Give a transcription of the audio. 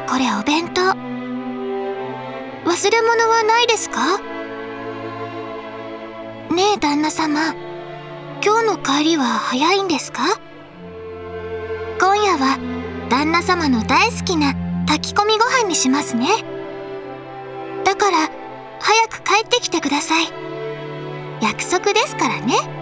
これお弁当。忘れ物はないですか？ねえ旦那様、今日の帰りは早いんですか？今夜は旦那様の大好きな炊き込みご飯にしますね。だから早く帰ってきてください。約束ですからね。